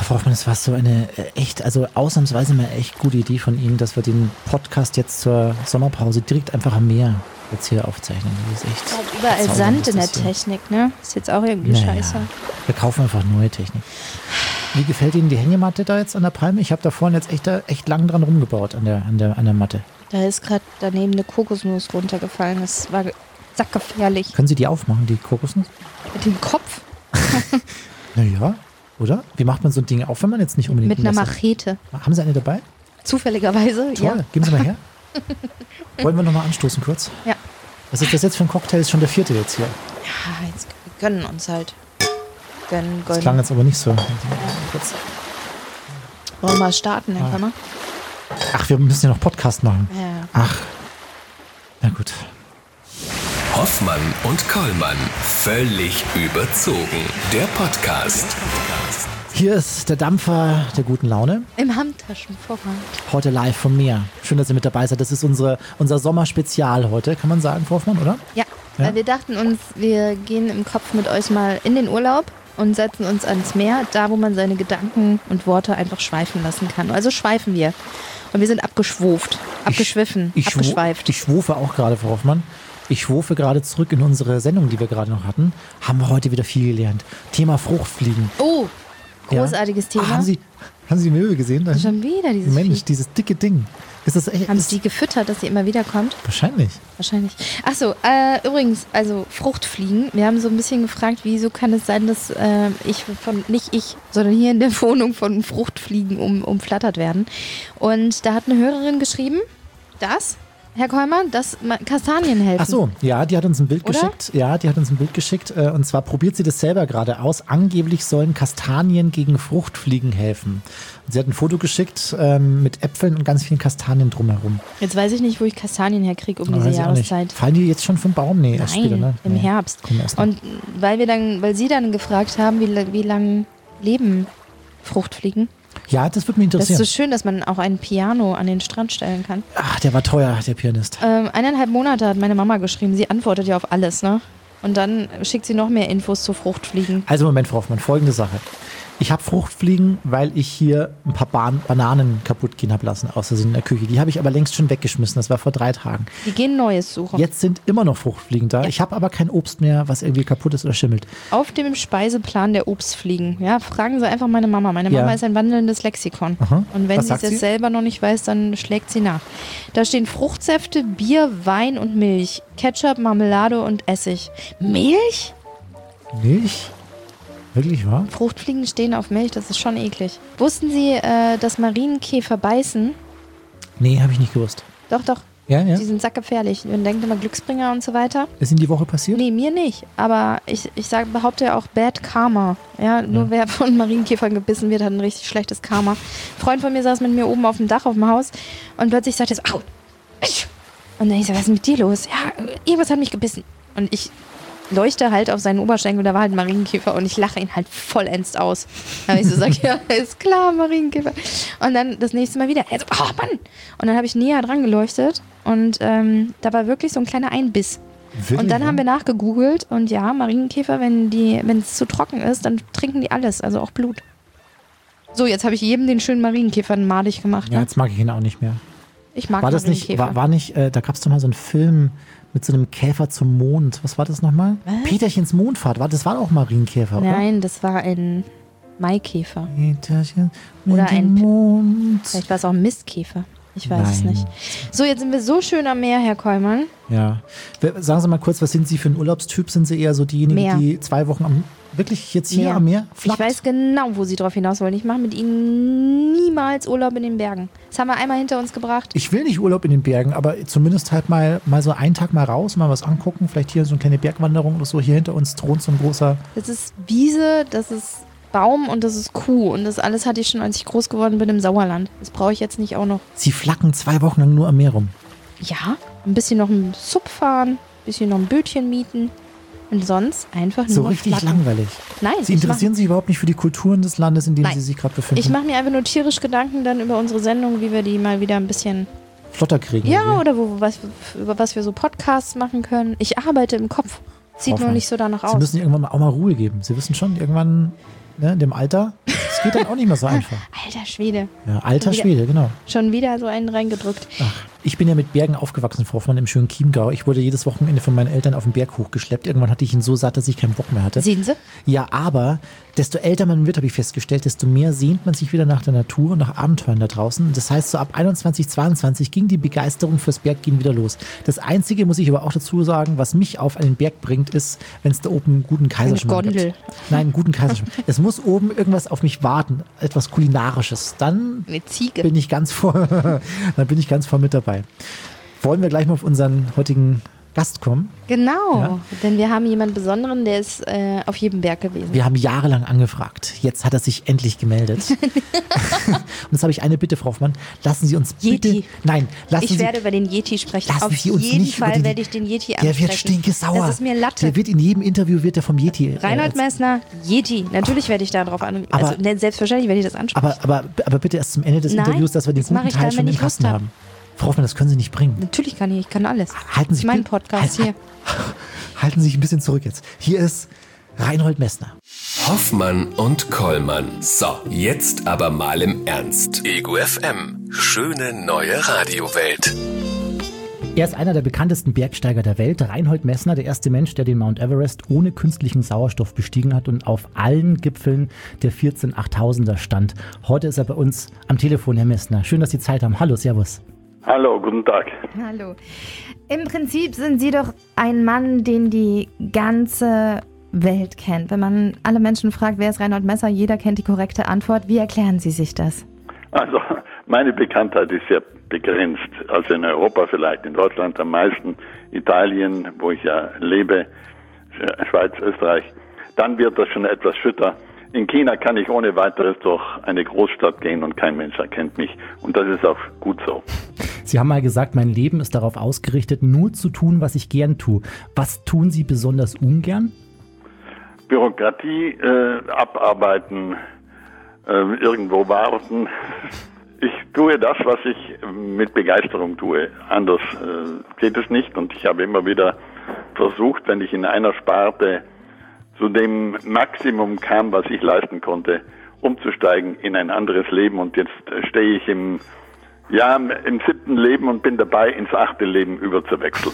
Frau Hoffmann, es war so eine also ausnahmsweise mal echt gute Idee von Ihnen, dass wir den Podcast jetzt zur Sommerpause direkt einfach am Meer jetzt hier aufzeichnen. Das ist echt überall Sand in der Technik, ne? Ist jetzt auch irgendwie scheiße. Wir kaufen einfach neue Technik. Wie gefällt Ihnen die Hängematte da jetzt an der Palme? Ich habe da vorhin jetzt echt lang dran rumgebaut an der Matte. Da ist gerade daneben eine Kokosnuss runtergefallen. Das war sackgefährlich. Können Sie die aufmachen, die Kokosnuss? Mit dem Kopf? Naja, oder? Wie macht man so ein Ding auf, wenn man jetzt nicht unbedingt... Mit einer Machete. Haben Sie eine dabei? Zufälligerweise, Toll, ja. geben Sie mal her. Wollen wir nochmal anstoßen kurz? Ja. Was ist das jetzt für ein Cocktail? Ist schon der 4. jetzt hier. Ja, jetzt wir gönnen uns halt. Gönnen. Das klang jetzt aber nicht so. Kurz. Wollen wir mal starten, Herr Kammer? Ach, wir müssen ja noch Podcast machen. Ja. Ach, na gut. Hoffmann und Kollmann. Völlig überzogen. Der Podcast. Hier ist der Dampfer der guten Laune. Im Handtaschenvorrat. Heute live vom Meer. Schön, dass ihr mit dabei seid. Das ist unser Sommerspezial heute, kann man sagen, Frau Hoffmann, oder? Ja, weil wir dachten uns, wir gehen im Kopf mit euch mal in den Urlaub und setzen uns ans Meer, da wo man seine Gedanken und Worte einfach schweifen lassen kann. Also schweifen wir. Und wir sind abgeschweift. Ich schwufe auch gerade, Frau Hoffmann. Ich schwufe gerade zurück in unsere Sendung, die wir gerade noch hatten. Haben wir heute wieder viel gelernt. Thema Fruchtfliegen. Oh, großartiges Thema. Haben Sie die Möwe gesehen? Schon wieder dieses Mensch, Vieh. dieses dicke Ding. Ist das echt? Haben Sie die gefüttert, dass sie immer wieder kommt? Wahrscheinlich. Achso, übrigens, also Fruchtfliegen. Wir haben so ein bisschen gefragt, wieso kann es sein, dass nicht ich, sondern hier in der Wohnung von Fruchtfliegen umflattert werden. Und da hat eine Hörerin geschrieben, Herr Kollmann, dass Kastanien helfen. Ach so, ja, die hat uns ein Bild geschickt. Ja, die hat uns ein Bild geschickt. Und zwar probiert sie das selber gerade aus. Angeblich sollen Kastanien gegen Fruchtfliegen helfen. Und sie hat ein Foto geschickt mit Äpfeln und ganz vielen Kastanien drumherum. Jetzt weiß ich nicht, wo ich Kastanien herkriege diese Jahreszeit. Fallen die jetzt schon vom Baum? Nee, erst später, ne? Im Herbst. Und weil Sie dann gefragt haben, wie lange leben Fruchtfliegen? Ja, das würde mich interessieren. Das ist so schön, dass man auch ein Piano an den Strand stellen kann. Ach, der war teuer, der Pianist. 1,5 Monate hat meine Mama geschrieben. Sie antwortet ja auf alles, ne? Und dann schickt sie noch mehr Infos zu Fruchtfliegen. Also Moment, Frau Hoffmann, folgende Sache. Ich habe Fruchtfliegen, weil ich hier ein paar Bananen kaputt gehen habe lassen, außer in der Küche. Die habe ich aber längst schon weggeschmissen. Das war vor 3 Tagen. Die gehen Neues suchen. Jetzt sind immer noch Fruchtfliegen da. Ja. Ich habe aber kein Obst mehr, was irgendwie kaputt ist oder schimmelt. Auf dem Speiseplan der Obstfliegen. Ja, fragen Sie einfach meine Mama. Meine Mama ist ein wandelndes Lexikon. Aha. Und wenn Was sie sagt es sie? selber noch nicht weiß, dann schlägt sie nach. Da stehen Fruchtsäfte, Bier, Wein und Milch. Ketchup, Marmelade und Essig. Milch? Milch? Wirklich wahr? Fruchtfliegen stehen auf Milch, das ist schon eklig. Wussten Sie, dass Marienkäfer beißen? Nee, habe ich nicht gewusst. Doch. Ja? Die sind sackgefährlich. Man denkt immer Glücksbringer und so weiter. Ist Ihnen die Woche passiert? Nee, mir nicht. Aber ich behaupte ja auch Bad Karma. Ja, nur wer von Marienkäfern gebissen wird, hat ein richtig schlechtes Karma. Ein Freund von mir saß mit mir oben auf dem Dach auf dem Haus und plötzlich sagte er so, au! Und dann ich so, was ist mit dir los? Ja, irgendwas hat mich gebissen. Und ich leuchte halt auf seinen Oberschenkel, da war halt ein Marienkäfer und ich lache ihn halt vollends aus. Da habe ich so gesagt, ja, ist klar, Marienkäfer. Und dann das nächste Mal wieder, er so, oh Mann! Und dann habe ich näher dran geleuchtet und da war wirklich so ein kleiner Einbiss. Wirklich, und dann haben wir nachgegoogelt und ja, Marienkäfer, wenn es zu trocken ist, dann trinken die alles, also auch Blut. So, jetzt habe ich jedem den schönen Marienkäfer madig gemacht. Ja, Ne? jetzt mag ich ihn auch nicht mehr. Ich mag War das nicht, Marienkäfer. war nicht, da gab es doch mal so einen Film mit so einem Käfer zum Mond. Was war das nochmal? Peterchens Mondfahrt. Das war auch Marienkäfer, oder? Nein, das war ein Maikäfer. Peterchen mit Oder dem Mond. Vielleicht war es auch ein Mistkäfer. Ich weiß es Nein. nicht. So, jetzt sind wir so schön am Meer, Herr Kollmann. Ja. Sagen Sie mal kurz, was sind Sie für ein Urlaubstyp? Sind Sie eher so diejenigen, Meer. die 2 Wochen wirklich jetzt hier am Meer Ich flackt? weiß genau, wo Sie drauf hinaus wollen. Ich mache mit Ihnen niemals Urlaub in den Bergen. Das haben wir einmal hinter uns gebracht. Ich will nicht Urlaub in den Bergen, aber zumindest halt mal so einen Tag mal raus, mal was angucken. Vielleicht hier so eine kleine Bergwanderung oder so. Hier hinter uns thront so ein großer... Das ist Wiese, das ist Baum und das ist Kuh. Und das alles hatte ich schon, als ich groß geworden bin im Sauerland. Das brauche ich jetzt nicht auch noch. Sie flacken 2 Wochen lang nur am Meer rum. Ja, ein bisschen noch ein Sub fahren, ein bisschen noch ein Bötchen mieten. Und sonst einfach nur So richtig flacken. langweilig. Nein, Sie interessieren sich überhaupt nicht für die Kulturen des Landes, in dem Nein. Sie sich gerade befinden. ich mache mir einfach nur tierisch Gedanken dann über unsere Sendung, wie wir die mal wieder ein bisschen... Flotter kriegen. Ja, oder über was wir so Podcasts machen können. Ich arbeite im Kopf. Sieht nur Hoffmann. nicht so danach Sie aus. müssen irgendwann auch mal Ruhe geben. Sie wissen schon, irgendwann ne, in dem Alter, das geht dann auch nicht mehr so einfach. Alter Schwede. Ja, alter Schwede, genau. Schon wieder so einen reingedrückt. Ach, ich bin ja mit Bergen aufgewachsen, Frau Hoffmann, im schönen Chiemgau. Ich wurde jedes Wochenende von meinen Eltern auf den Berg hochgeschleppt. Irgendwann hatte ich ihn so satt, dass ich keinen Bock mehr hatte. Sehen Sie? Ja, aber desto älter man wird, habe ich festgestellt, desto mehr sehnt man sich wieder nach der Natur und nach Abenteuern da draußen. Das heißt, so ab 21, 22 ging die Begeisterung fürs Berggehen wieder los. Das Einzige, muss ich aber auch dazu sagen, was mich auf einen Berg bringt, ist, wenn es da oben einen guten Kaiserschmarrn gibt. Gondel. Nein, einen guten Kaiserschmarrn. Es muss oben irgendwas auf mich warten, etwas Kulinarisches. Dann Eine Ziege. bin ich ganz voll mit dabei. Wollen wir gleich mal auf unseren heutigen Gast kommen? Genau, Ja. denn wir haben jemanden Besonderen, der ist auf jedem Berg gewesen. Wir haben jahrelang angefragt. Jetzt hat er sich endlich gemeldet. Und jetzt habe ich eine Bitte, Frau Hoffmann. Lassen Sie uns bitte... Yeti. Nein, lassen Ich Sie... werde über den Yeti sprechen. Lassen Auf Sie uns jeden nicht über Fall den- werde ich den Yeti ansprechen. Der wird stinkesauer. Das ist mir Latte. Der wird in jedem Interview vom Yeti... Reinhold Messner, Yeti. Natürlich werde ich da drauf an. Aber- Also, ne, selbstverständlich werde ich das ansprechen. aber bitte erst zum Ende des Nein, Interviews, dass wir den das mache guten ich Teil dann, schon wenn im ich Lust Kasten hab. haben. Frau Hoffmann, das können Sie nicht bringen. Natürlich kann ich kann alles. Halten Sie Das ist mein bitte- Podcast hier. Halten Sie sich ein bisschen zurück jetzt. Hier ist Reinhold Messner. Hoffmann und Kollmann. So, jetzt aber mal im Ernst. Ego FM. Schöne neue Radiowelt. Er ist einer der bekanntesten Bergsteiger der Welt, Reinhold Messner, der erste Mensch, der den Mount Everest ohne künstlichen Sauerstoff bestiegen hat und auf allen Gipfeln der 14 8000er stand. Heute ist er bei uns am Telefon, Herr Messner. Schön, dass Sie Zeit haben. Hallo, servus. Hallo, guten Tag. Hallo. Im Prinzip sind Sie doch ein Mann, den die ganze Welt kennt. Wenn man alle Menschen fragt, wer ist Reinhold Messner, jeder kennt die korrekte Antwort. Wie erklären Sie sich das? Also, meine Bekanntheit ist sehr begrenzt. Also in Europa vielleicht, in Deutschland am meisten, Italien, wo ich ja lebe, Schweiz, Österreich. Dann wird das schon etwas schütter. In China kann ich ohne weiteres durch eine Großstadt gehen und kein Mensch erkennt mich. Und das ist auch gut so. Sie haben mal gesagt, mein Leben ist darauf ausgerichtet, nur zu tun, was ich gern tue. Was tun Sie besonders ungern? Bürokratie abarbeiten, irgendwo warten. Ich tue das, was ich mit Begeisterung tue. Anders geht es nicht. Und ich habe immer wieder versucht, wenn ich in einer Sparte zu dem Maximum kam, was ich leisten konnte, umzusteigen in ein anderes Leben. Und jetzt stehe ich im 7. Leben und bin dabei, ins 8. Leben überzuwechseln.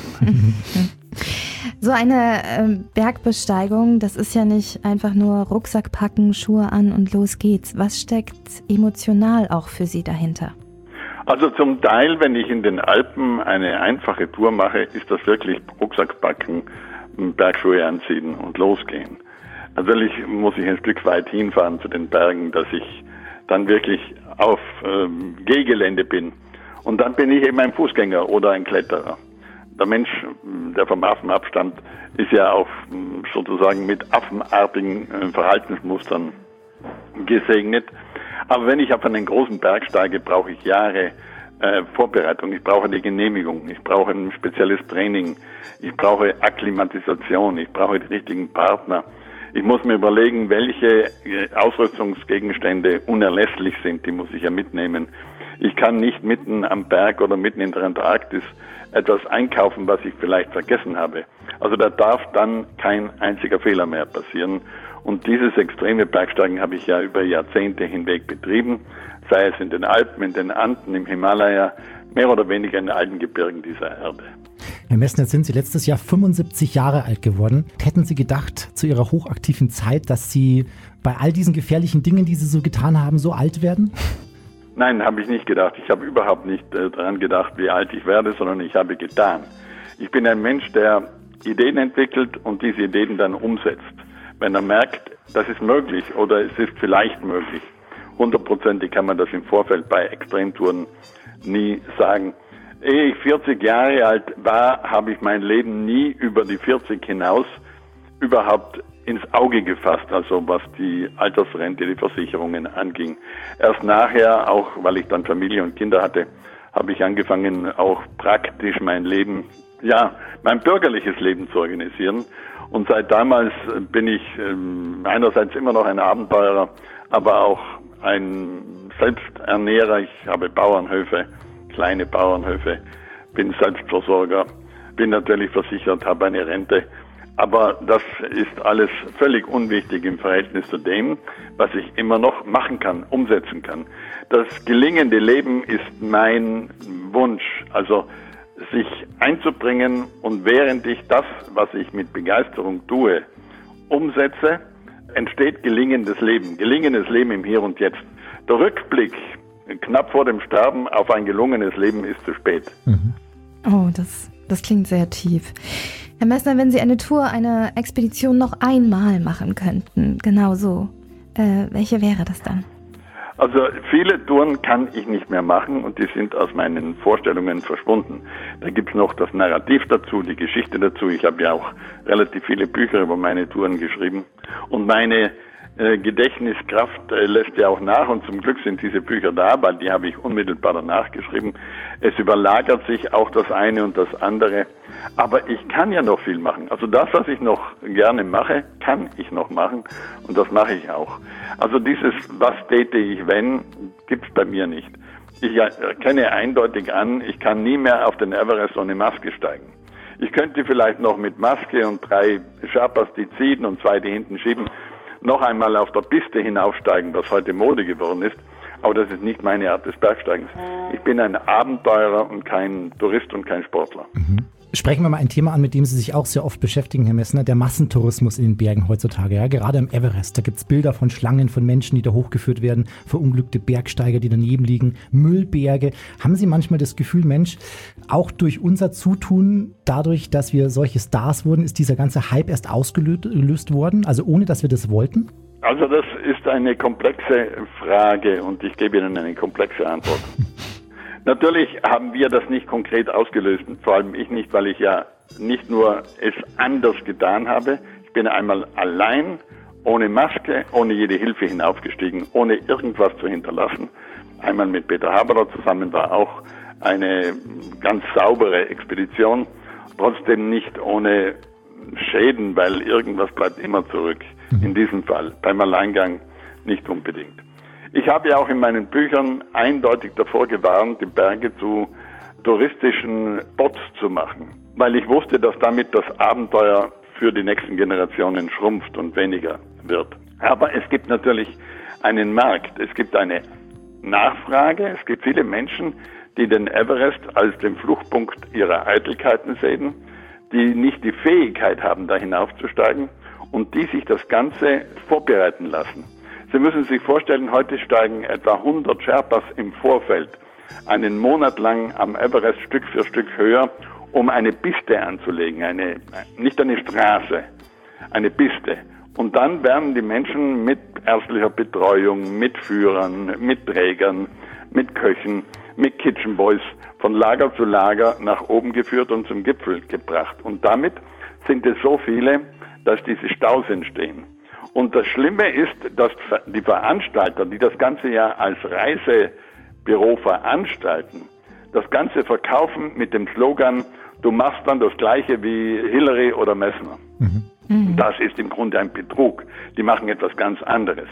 So eine Bergbesteigung, das ist ja nicht einfach nur Rucksack packen, Schuhe an und los geht's. Was steckt emotional auch für Sie dahinter? Also zum Teil, wenn ich in den Alpen eine einfache Tour mache, ist das wirklich Rucksack packen, Bergschuhe anziehen und losgehen. Natürlich muss ich ein Stück weit hinfahren zu den Bergen, dass ich dann wirklich auf Gehgelände bin. Und dann bin ich eben ein Fußgänger oder ein Kletterer. Der Mensch, der vom Affen abstammt, ist ja auch sozusagen mit affenartigen Verhaltensmustern gesegnet. Aber wenn ich auf einen großen Berg steige, brauche ich Jahre Vorbereitung. Ich brauche eine Genehmigung. Ich brauche ein spezielles Training. Ich brauche Akklimatisation. Ich brauche die richtigen Partner. Ich muss mir überlegen, welche Ausrüstungsgegenstände unerlässlich sind. Die muss ich ja mitnehmen. Ich kann nicht mitten am Berg oder mitten in der Antarktis etwas einkaufen, was ich vielleicht vergessen habe. Also da darf dann kein einziger Fehler mehr passieren. Und dieses extreme Bergsteigen habe ich ja über Jahrzehnte hinweg betrieben, sei es in den Alpen, in den Anden, im Himalaya, mehr oder weniger in allen Gebirgen dieser Erde. Herr Messner, sind Sie letztes Jahr 75 Jahre alt geworden. Hätten Sie gedacht, zu Ihrer hochaktiven Zeit, dass Sie bei all diesen gefährlichen Dingen, die Sie so getan haben, so alt werden? Nein, habe ich nicht gedacht. Ich habe überhaupt nicht daran gedacht, wie alt ich werde, sondern ich habe getan. Ich bin ein Mensch, der Ideen entwickelt und diese Ideen dann umsetzt. Wenn er merkt, das ist möglich oder es ist vielleicht möglich. 100%ig kann man das im Vorfeld bei Extremtouren nie sagen. Ehe ich 40 Jahre alt war, habe ich mein Leben nie über die 40 hinaus überhaupt ins Auge gefasst, also was die Altersrente, die Versicherungen anging. Erst nachher, auch weil ich dann Familie und Kinder hatte, habe ich angefangen, auch praktisch mein Leben, mein bürgerliches Leben zu organisieren. Und seit damals bin ich einerseits immer noch ein Abenteurer, aber auch ein Selbsternährer. Ich habe Bauernhöfe, kleine Bauernhöfe, bin Selbstversorger, bin natürlich versichert, habe eine Rente. Aber das ist alles völlig unwichtig im Verhältnis zu dem, was ich immer noch machen kann, umsetzen kann. Das gelingende Leben ist mein Wunsch, also sich einzubringen und während ich das, was ich mit Begeisterung tue, umsetze, entsteht gelingendes Leben. Gelingendes Leben im Hier und Jetzt. Der Rückblick knapp vor dem Sterben auf ein gelungenes Leben ist zu spät. Mhm. Oh, das klingt sehr tief. Herr Messner, wenn Sie eine Tour, eine Expedition noch einmal machen könnten, genau so, welche wäre das dann? Also viele Touren kann ich nicht mehr machen und die sind aus meinen Vorstellungen verschwunden. Da gibt's noch das Narrativ dazu, die Geschichte dazu. Ich habe ja auch relativ viele Bücher über meine Touren geschrieben und meine Gedächtniskraft lässt ja auch nach und zum Glück sind diese Bücher da, weil die habe ich unmittelbar danach geschrieben. Es überlagert sich auch das eine und das andere, aber ich kann ja noch viel machen. Also das, was ich noch gerne mache, kann ich noch machen und das mache ich auch. Also dieses, was täte ich wenn, gibt's bei mir nicht. Ich erkenne eindeutig an, ich kann nie mehr auf den Everest ohne Maske steigen. Ich könnte vielleicht noch mit Maske und 3 Sherpas, die ziehen und 2, die hinten schieben, noch einmal auf der Piste hinaufsteigen, was heute Mode geworden ist. Aber das ist nicht meine Art des Bergsteigens. Ich bin ein Abenteurer und kein Tourist und kein Sportler. Mhm. Sprechen wir mal ein Thema an, mit dem Sie sich auch sehr oft beschäftigen, Herr Messner, der Massentourismus in den Bergen heutzutage. Ja, gerade am Everest, da gibt es Bilder von Schlangen, von Menschen, die da hochgeführt werden, verunglückte Bergsteiger, die daneben liegen, Müllberge. Haben Sie manchmal das Gefühl, Mensch, auch durch unser Zutun, dadurch, dass wir solche Stars wurden, ist dieser ganze Hype erst ausgelöst worden, also ohne, dass wir das wollten? Also das ist eine komplexe Frage und ich gebe Ihnen eine komplexe Antwort. Natürlich haben wir das nicht konkret ausgelöst, vor allem ich nicht, weil ich ja nicht nur es anders getan habe. Ich bin einmal allein, ohne Maske, ohne jede Hilfe hinaufgestiegen, ohne irgendwas zu hinterlassen. Einmal mit Peter Haberer zusammen war auch eine ganz saubere Expedition, trotzdem nicht ohne Schäden, weil irgendwas bleibt immer zurück. In diesem Fall, beim Alleingang nicht unbedingt. Ich habe ja auch in meinen Büchern eindeutig davor gewarnt, die Berge zu touristischen Spots zu machen, weil ich wusste, dass damit das Abenteuer für die nächsten Generationen schrumpft und weniger wird. Aber es gibt natürlich einen Markt, es gibt eine Nachfrage, es gibt viele Menschen, die den Everest als den Fluchtpunkt ihrer Eitelkeiten sehen, die nicht die Fähigkeit haben, da hinaufzusteigen und die sich das Ganze vorbereiten lassen. Sie müssen sich vorstellen, heute steigen etwa 100 Sherpas im Vorfeld einen Monat lang am Everest Stück für Stück höher, um eine Piste anzulegen, nicht eine Straße, eine Piste. Und dann werden die Menschen mit ärztlicher Betreuung, mit Führern, mit Trägern, mit Köchen, mit Kitchen Boys von Lager zu Lager nach oben geführt und zum Gipfel gebracht. Und damit sind es so viele, dass diese Staus entstehen. Und das Schlimme ist, dass die Veranstalter, die das ganze ja als Reisebüro veranstalten, das Ganze verkaufen mit dem Slogan, du machst dann das Gleiche wie Hillary oder Messner. Mhm. Das ist im Grunde ein Betrug. Die machen etwas ganz anderes.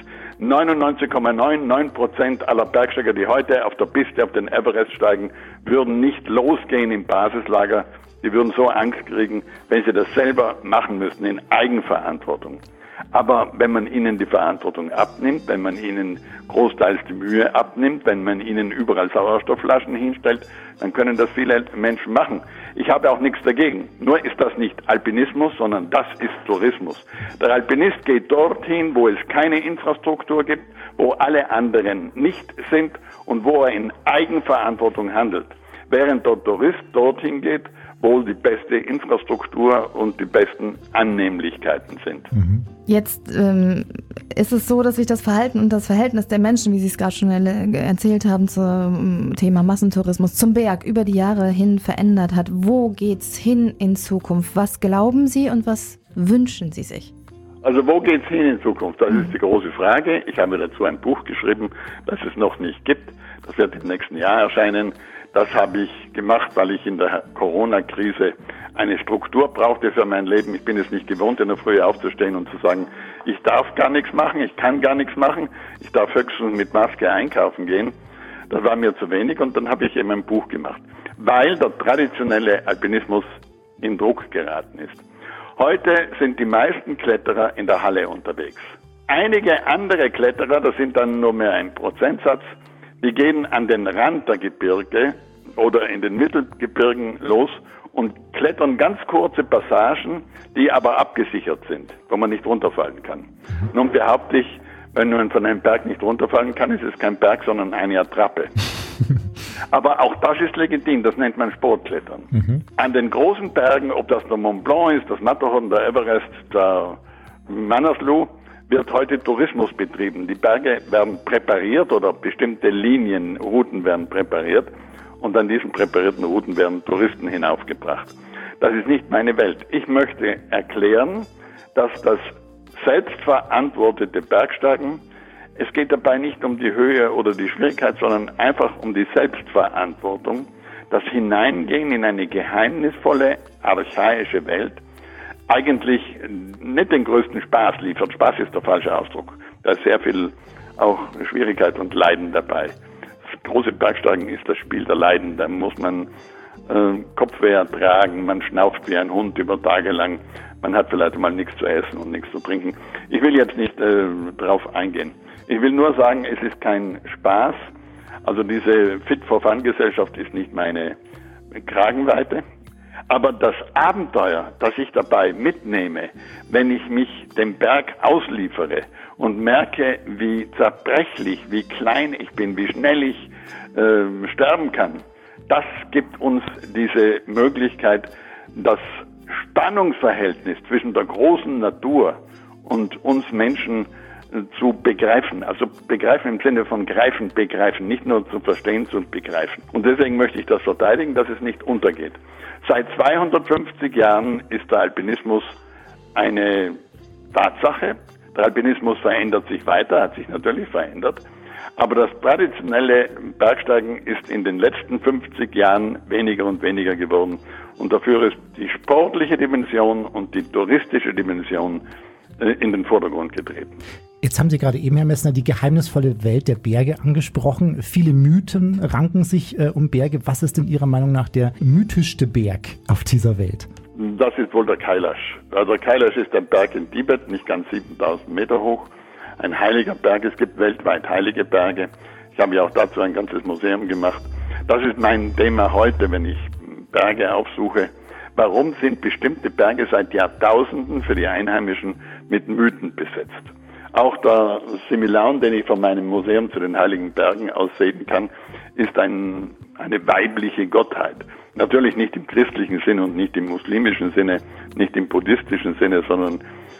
99,99% aller Bergsteiger, die heute auf der Piste auf den Everest steigen, würden nicht losgehen im Basislager. Die würden so Angst kriegen, wenn sie das selber machen müssten, in Eigenverantwortung. Aber wenn man ihnen die Verantwortung abnimmt, wenn man ihnen großteils die Mühe abnimmt, wenn man ihnen überall Sauerstoffflaschen hinstellt, dann können das viele Menschen machen. Ich habe auch nichts dagegen. Nur ist das nicht Alpinismus, sondern das ist Tourismus. Der Alpinist geht dorthin, wo es keine Infrastruktur gibt, wo alle anderen nicht sind und wo er in Eigenverantwortung handelt. Während der Tourist dorthin geht, wo die beste Infrastruktur und die besten Annehmlichkeiten sind. Jetzt ist es so, dass sich das Verhalten und das Verhältnis der Menschen, wie Sie es gerade schon erzählt haben, zum Thema Massentourismus, zum Berg über die Jahre hin verändert hat. Wo geht's hin in Zukunft? Was glauben Sie und was wünschen Sie sich? Also wo geht's hin in Zukunft? Das ist die große Frage. Ich habe dazu ein Buch geschrieben, das es noch nicht gibt. Das wird im nächsten Jahr erscheinen. Das habe ich gemacht, weil ich in der Corona-Krise eine Struktur brauchte für mein Leben. Ich bin es nicht gewohnt, in der Früh aufzustehen und zu sagen, ich darf gar nichts machen, ich kann gar nichts machen, ich darf höchstens mit Maske einkaufen gehen. Das war mir zu wenig und dann habe ich eben ein Buch gemacht, weil der traditionelle Alpinismus in Druck geraten ist. Heute sind die meisten Kletterer in der Halle unterwegs. Einige andere Kletterer, das sind dann nur mehr ein Prozentsatz, die gehen an den Rand der Gebirge oder in den Mittelgebirgen los und klettern ganz kurze Passagen, die aber abgesichert sind, wo man nicht runterfallen kann. Nun behaupte ich, wenn man von einem Berg nicht runterfallen kann, ist es kein Berg, sondern eine Attrappe. Aber auch das ist legitim, das nennt man Sportklettern. An den großen Bergen, ob das der Mont Blanc ist, das Matterhorn, der Everest, der Manaslu, wird heute Tourismus betrieben. Die Berge werden präpariert oder bestimmte Linien, Routen werden präpariert und an diesen präparierten Routen werden Touristen hinaufgebracht. Das ist nicht meine Welt. Ich möchte erklären, dass das selbstverantwortete Bergsteigen, es geht dabei nicht um die Höhe oder die Schwierigkeit, sondern einfach um die Selbstverantwortung, das Hineingehen in eine geheimnisvolle, archaische Welt, eigentlich nicht den größten Spaß liefert. Spaß ist der falsche Ausdruck. Da ist sehr viel auch Schwierigkeit und Leiden dabei. Das große Bergsteigen ist das Spiel der Leiden. Da muss man Kopfweh ertragen, man schnauft wie ein Hund über Tage lang. Man hat vielleicht mal nichts zu essen und nichts zu trinken. Ich will jetzt nicht drauf eingehen. Ich will nur sagen, es ist kein Spaß. Also diese Fit-for-Fun-Gesellschaft ist nicht meine Kragenweite. Aber das Abenteuer, das ich dabei mitnehme, wenn ich mich dem Berg ausliefere und merke, wie zerbrechlich, wie klein ich bin, wie schnell ich sterben kann, das gibt uns diese Möglichkeit, das Spannungsverhältnis zwischen der großen Natur und uns Menschen zu begreifen. Also begreifen im Sinne von greifen, begreifen, nicht nur zu verstehen, zu begreifen. Und deswegen möchte ich das verteidigen, dass es nicht untergeht. Seit 250 Jahren ist der Alpinismus eine Tatsache. Der Alpinismus verändert sich weiter, hat sich natürlich verändert. Aber das traditionelle Bergsteigen ist in den letzten 50 Jahren weniger und weniger geworden. Und dafür ist die sportliche Dimension und die touristische Dimension in den Vordergrund getreten. Jetzt haben Sie gerade eben, Herr Messner, die geheimnisvolle Welt der Berge angesprochen. Viele Mythen ranken sich um Berge. Was ist denn Ihrer Meinung nach der mythischste Berg auf dieser Welt? Das ist wohl der Kailash. Also Kailash ist ein Berg in Tibet, nicht ganz 7000 Meter hoch. Ein heiliger Berg. Es gibt weltweit heilige Berge. Ich habe ja auch dazu ein ganzes Museum gemacht. Das ist mein Thema heute, wenn ich Berge aufsuche. Warum sind bestimmte Berge seit Jahrtausenden für die Einheimischen mit Mythen besetzt? Auch der Similaun, den ich von meinem Museum zu den Heiligen Bergen aus sehen kann, ist eine weibliche Gottheit. Natürlich nicht im christlichen Sinne und nicht im muslimischen Sinne, nicht im buddhistischen Sinne, sondern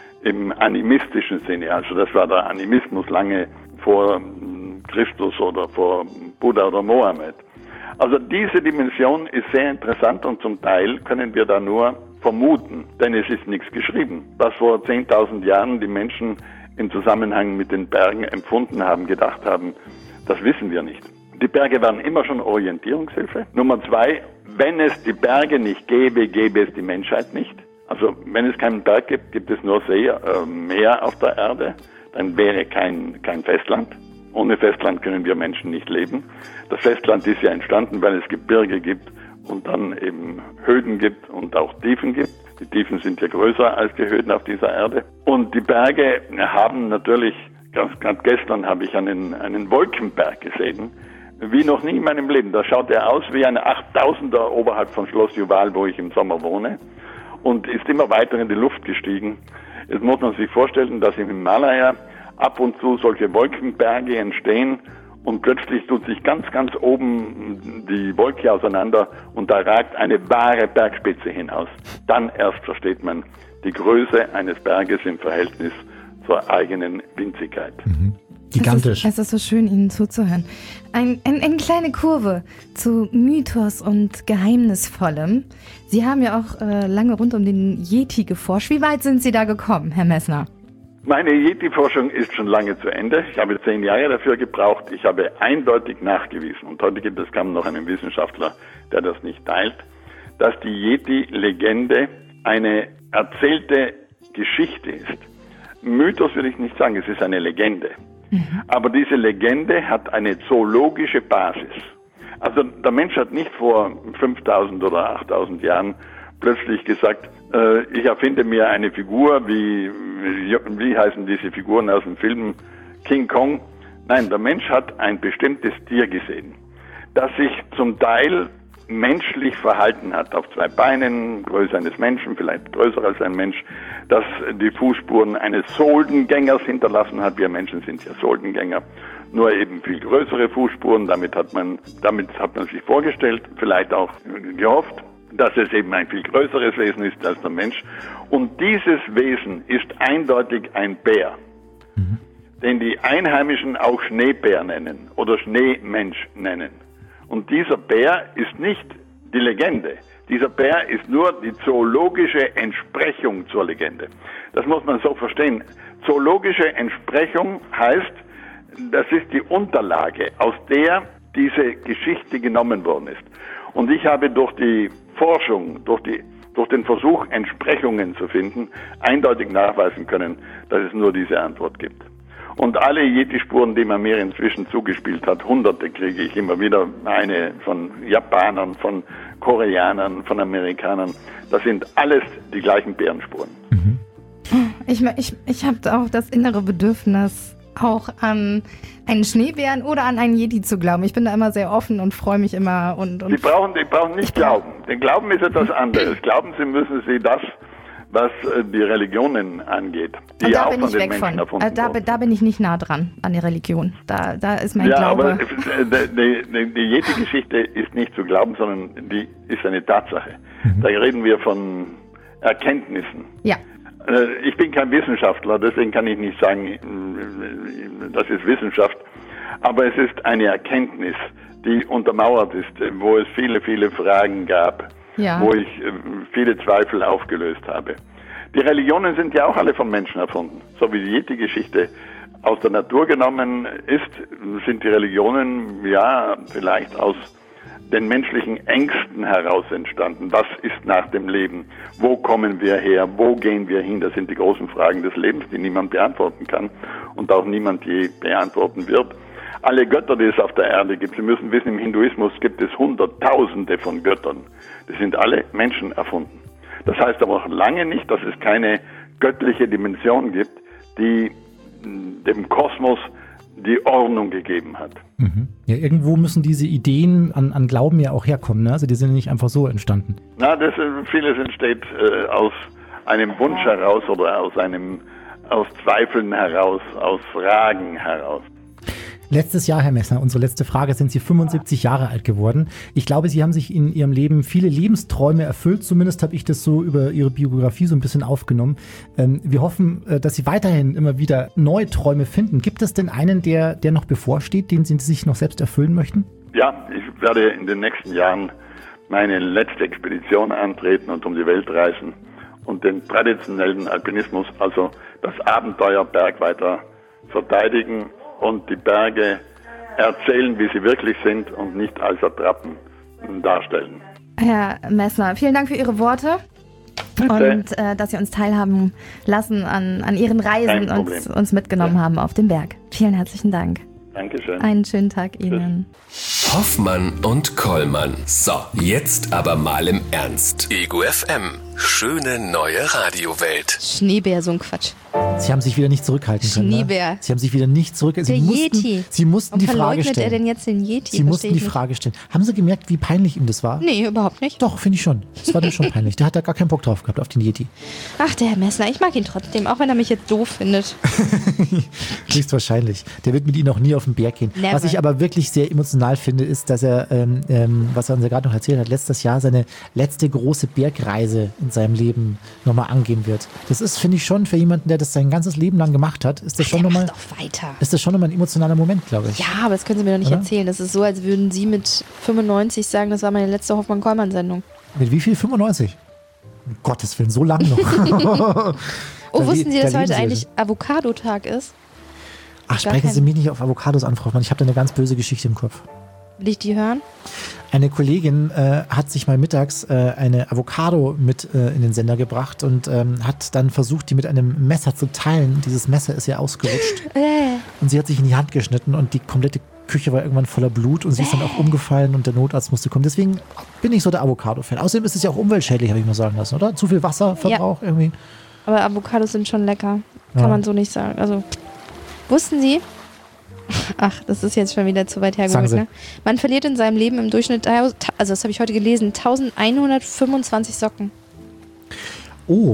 im animistischen Sinne. Also das war der Animismus lange vor Christus oder vor Buddha oder Mohammed. Also diese Dimension ist sehr interessant und zum Teil können wir da nur vermuten, denn es ist nichts geschrieben. Was vor 10.000 Jahren die Menschen im Zusammenhang mit den Bergen empfunden haben, gedacht haben, das wissen wir nicht. Die Berge waren immer schon Orientierungshilfe. Nummer 2, wenn es die Berge nicht gäbe, gäbe es die Menschheit nicht. Also wenn es keinen Berg gibt, gibt es nur Meer auf der Erde, dann wäre kein Festland. Ohne Festland können wir Menschen nicht leben. Das Festland ist ja entstanden, weil es Gebirge gibt und dann eben Höhen gibt und auch Tiefen gibt. Die Tiefen sind ja größer als die Höhen auf dieser Erde. Und die Berge haben natürlich, gerade gestern habe ich einen Wolkenberg gesehen, wie noch nie in meinem Leben. Da schaut er aus wie eine 8000er oberhalb von Schloss Juval, wo ich im Sommer wohne, und ist immer weiter in die Luft gestiegen. Jetzt muss man sich vorstellen, dass im Himalaya ab und zu solche Wolkenberge entstehen und plötzlich tut sich ganz, ganz oben die Wolke auseinander und da ragt eine wahre Bergspitze hinaus. Dann erst versteht man die Größe eines Berges im Verhältnis zur eigenen Winzigkeit. Gigantisch. Es ist so schön, Ihnen zuzuhören. Eine kleine Kurve zu Mythos und Geheimnisvollem. Sie haben ja auch lange rund um den Yeti geforscht. Wie weit sind Sie da gekommen, Herr Messner? Meine Yeti-Forschung ist schon lange zu Ende. Ich habe 10 Jahre dafür gebraucht. Ich habe eindeutig nachgewiesen, und heute gibt es kaum noch einen Wissenschaftler, der das nicht teilt, dass die Yeti-Legende eine erzählte Geschichte ist. Mythos würde ich nicht sagen, es ist eine Legende. Aber diese Legende hat eine zoologische Basis. Also der Mensch hat nicht vor 5000 oder 8000 Jahren plötzlich gesagt, ich erfinde mir eine Figur, wie heißen diese Figuren aus dem Film King Kong? Nein, der Mensch hat ein bestimmtes Tier gesehen, das sich zum Teil menschlich verhalten hat, auf 2 Beinen, Größe eines Menschen, vielleicht größer als ein Mensch, das die Fußspuren eines Soldengängers hinterlassen hat. Wir Menschen sind ja Soldengänger, nur eben viel größere Fußspuren. Damit hat man sich vorgestellt, vielleicht auch gehofft, dass es eben ein viel größeres Wesen ist als der Mensch. Und dieses Wesen ist eindeutig ein Bär, den die Einheimischen auch Schneebär nennen oder Schneemensch nennen. Und dieser Bär ist nicht die Legende. Dieser Bär ist nur die zoologische Entsprechung zur Legende. Das muss man so verstehen. Zoologische Entsprechung heißt, das ist die Unterlage, aus der diese Geschichte genommen worden ist. Und ich habe durch die Forschung, durch den Versuch, Entsprechungen zu finden, eindeutig nachweisen können, dass es nur diese Antwort gibt. Und alle Yeti-Spuren, die man mir inzwischen zugespielt hat, Hunderte kriege ich immer wieder, eine von Japanern, von Koreanern, von Amerikanern, das sind alles die gleichen Bärenspuren. Ich habe auch das innere Bedürfnis, auch an einen Schneebären oder an einen Yeti zu glauben. Ich bin da immer sehr offen und freue mich immer. Sie brauchen nicht glauben. Denn Glauben ist etwas anderes. Glauben Sie müssen Sie das, was die Religionen angeht, die ja auch von den Menschen erfunden wurden. Da bin ich nicht nah dran, an der Religion. Da ist mein Glaube. Ja, aber die Yeti-Geschichte ist nicht zu glauben, sondern die ist eine Tatsache. Da reden wir von Erkenntnissen. Ja. Ich bin kein Wissenschaftler, deswegen kann ich nicht sagen, das ist Wissenschaft. Aber es ist eine Erkenntnis, die untermauert ist, wo es viele, viele Fragen gab. Ja. Wo ich viele Zweifel aufgelöst habe. Die Religionen sind ja auch alle von Menschen erfunden. So wie die Yeti-Geschichte aus der Natur genommen ist, sind die Religionen ja vielleicht aus den menschlichen Ängsten heraus entstanden. Was ist nach dem Leben? Wo kommen wir her? Wo gehen wir hin? Das sind die großen Fragen des Lebens, die niemand beantworten kann und auch niemand je beantworten wird. Alle Götter, die es auf der Erde gibt, Sie müssen wissen, im Hinduismus gibt es Hunderttausende von Göttern. Die sind alle Menschen erfunden. Das heißt aber auch lange nicht, dass es keine göttliche Dimension gibt, die dem Kosmos die Ordnung gegeben hat. Ja, irgendwo müssen diese Ideen an Glauben ja auch herkommen, ne? Also die sind nicht einfach so entstanden. Na, vieles entsteht aus einem Wunsch heraus oder aus Zweifeln heraus, aus Fragen heraus. Letztes Jahr, Herr Messner, unsere letzte Frage, sind Sie 75 Jahre alt geworden. Ich glaube, Sie haben sich in Ihrem Leben viele Lebensträume erfüllt. Zumindest habe ich das so über Ihre Biografie so ein bisschen aufgenommen. Wir hoffen, dass Sie weiterhin immer wieder neue Träume finden. Gibt es denn einen, der noch bevorsteht, den Sie sich noch selbst erfüllen möchten? Ja, ich werde in den nächsten Jahren meine letzte Expedition antreten und um die Welt reisen und den traditionellen Alpinismus, also das Abenteuerberg, weiter verteidigen und die Berge erzählen, wie sie wirklich sind und nicht als Attrappen darstellen. Herr Messner, vielen Dank für Ihre Worte. Bitte. Und dass Sie uns teilhaben lassen an Ihren Reisen und uns mitgenommen haben auf den Berg. Vielen herzlichen Dank. Dankeschön. Einen schönen Tag Ihnen. Hoffmann und Kollmann. So, jetzt aber mal im Ernst. Ego FM. Schöne neue Radiowelt. Schneebär, so ein Quatsch. Sie haben sich wieder nicht zurückhalten können. Schneebär. Ne? Sie haben sich wieder nicht zurückgehalten. Yeti. Sie mussten die Frage stellen. Er denn jetzt den Yeti? Sie mussten die Frage stellen. Haben Sie gemerkt, wie peinlich ihm das war? Nee, überhaupt nicht. Doch, finde ich schon. Das war dem schon peinlich. Der hat da gar keinen Bock drauf gehabt, auf den Yeti. Ach, der Herr Messner, ich mag ihn trotzdem, auch wenn er mich jetzt doof findet. Höchstwahrscheinlich. Der wird mit Ihnen auch nie auf den Berg gehen. Never. Was ich aber wirklich sehr emotional finde, ist, dass er, was er uns ja gerade noch erzählt hat, letztes Jahr seine letzte große Bergreise in seinem Leben nochmal angehen wird. Das ist, finde ich, schon für jemanden, der das sein ganzes Leben lang gemacht hat, ist das schon nochmal ein emotionaler Moment, glaube ich. Ja, aber das können Sie mir doch nicht erzählen. Das ist so, als würden Sie mit 95 sagen, das war meine letzte Hoffmann-Kollmann-Sendung. Mit wie viel? 95? Um Gottes Willen, so lang noch. Wussten Sie, dass heute eigentlich Avocado-Tag ist? Ach, sprechen Sie mich nicht auf Avocados an, Frau Hoffmann. Ich habe da eine ganz böse Geschichte im Kopf. Will ich die hören? Eine Kollegin hat sich mal mittags eine Avocado mit in den Sender gebracht und hat dann versucht, die mit einem Messer zu teilen. Dieses Messer ist ja ausgerutscht. Und sie hat sich in die Hand geschnitten und die komplette Küche war irgendwann voller Blut und sie ist dann auch umgefallen und der Notarzt musste kommen. Deswegen bin ich so der Avocado-Fan. Außerdem ist es ja auch umweltschädlich, habe ich mal sagen lassen, oder? Zu viel Wasserverbrauch irgendwie. Aber Avocados sind schon lecker. Kann man so nicht sagen. Also, wussten Sie? Ach, das ist jetzt schon wieder zu weit hergeholt, ne? Man verliert in seinem Leben im Durchschnitt, also das habe ich heute gelesen, 1125 Socken. Oh.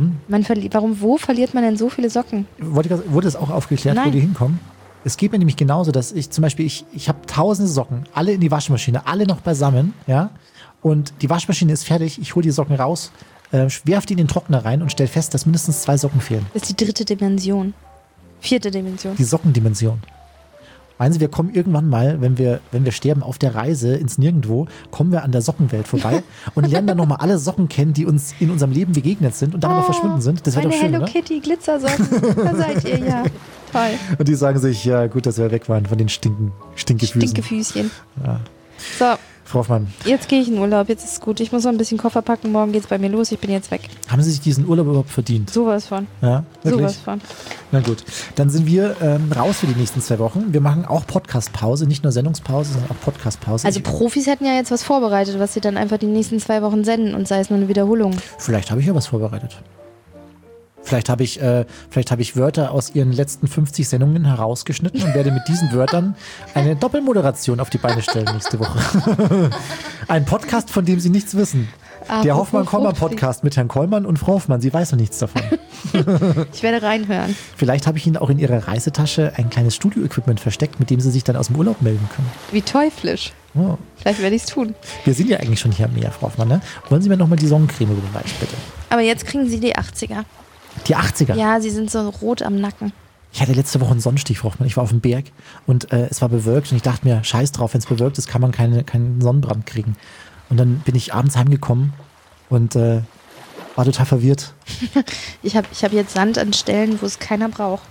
Wo verliert man denn so viele Socken? Wurde das auch aufgeklärt, wo die hinkommen? Es geht mir nämlich genauso, dass ich zum Beispiel, ich habe tausende Socken, alle in die Waschmaschine, alle noch beisammen, ja. Und die Waschmaschine ist fertig, ich hole die Socken raus, werfe die in den Trockner rein und stelle fest, dass mindestens 2 Socken fehlen. Das ist die 3. Dimension. 4. Dimension. Die Sockendimension. Meinen Sie, wir kommen irgendwann mal, wenn wir sterben, auf der Reise ins Nirgendwo, kommen wir an der Sockenwelt vorbei und lernen dann nochmal alle Socken kennen, die uns in unserem Leben begegnet sind und dann aber verschwunden sind. Das wäre doch schön, Hello oder? Kitty Glitzersocken, da seid ihr, ja. Toll. Und die sagen sich, ja gut, dass wir weg waren von den Stinkefüßen. Stinkefüßchen. Ja. So. Frau Hoffmann. Jetzt gehe ich in Urlaub, jetzt ist es gut. Ich muss noch ein bisschen Koffer packen, morgen geht's bei mir los, ich bin jetzt weg. Haben Sie sich diesen Urlaub überhaupt verdient? Sowas von. Ja, wirklich? Sowas von. Na gut, dann sind wir raus für die nächsten 2 Wochen. Wir machen auch Podcast-Pause, nicht nur Sendungspause, sondern auch Podcast-Pause. Also Profis hätten ja jetzt was vorbereitet, was sie dann einfach die nächsten 2 Wochen senden und sei es nur eine Wiederholung. Vielleicht habe ich ja was vorbereitet. Vielleicht habe ich Wörter aus ihren letzten 50 Sendungen herausgeschnitten und werde mit diesen Wörtern eine Doppelmoderation auf die Beine stellen nächste Woche. Ein Podcast, von dem Sie nichts wissen. Der Hoffmann-Kollmann-Podcast mit Herrn Kollmann und Frau Hoffmann. Sie weiß noch nichts davon. Ich werde reinhören. Vielleicht habe ich Ihnen auch in Ihrer Reisetasche ein kleines Studio-Equipment versteckt, mit dem Sie sich dann aus dem Urlaub melden können. Wie teuflisch. Oh. Vielleicht werde ich es tun. Wir sind ja eigentlich schon hier am Meer, Frau Hoffmann. Ne? Wollen Sie mir nochmal die Sonnencreme überreichen, bitte? Aber jetzt kriegen Sie die 80er. Die 80er? Ja, sie sind so rot am Nacken. Ich hatte letzte Woche einen Sonnenstich, Frau Hoffmann. Ich war auf dem Berg und es war bewölkt und ich dachte mir, scheiß drauf, wenn es bewölkt ist, kann man keinen Sonnenbrand kriegen. Und dann bin ich abends heimgekommen und war total verwirrt. Ich hab jetzt Sand an Stellen, wo es keiner braucht.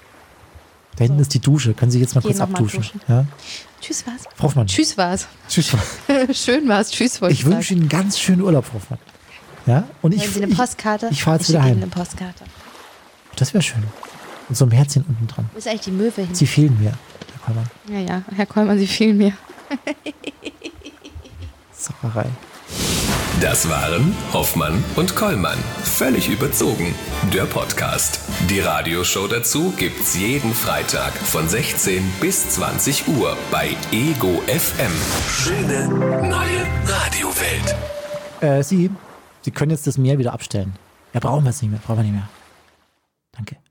Da hinten ist die Dusche. Können Sie jetzt mal kurz abduschen? Ja? Tschüss war's. Frau Hoffmann. Tschüss war's. Tschüss war's. Schön war's. Tschüss wollte ich sagen. Ich wünsche Ihnen einen ganz schönen Urlaub, Frau Hoffmann. Ja? Und Wollen Sie eine Postkarte? Ich fahre jetzt wieder heim. Eine Postkarte. Das wäre schön. Mit so einem Herzchen unten dran. Wo ist eigentlich die Möwe hin? Sie fehlen mir, Herr Kollmann. Ja, Herr Kollmann, Sie fehlen mir. Sauerei. Das waren Hoffmann und Kollmann. Völlig überzogen. Der Podcast. Die Radioshow dazu gibt's jeden Freitag von 16 bis 20 Uhr bei Ego FM. Schöne neue Radiowelt. Sie können jetzt das Meer wieder abstellen. Ja, brauchen wir es nicht mehr. Danke.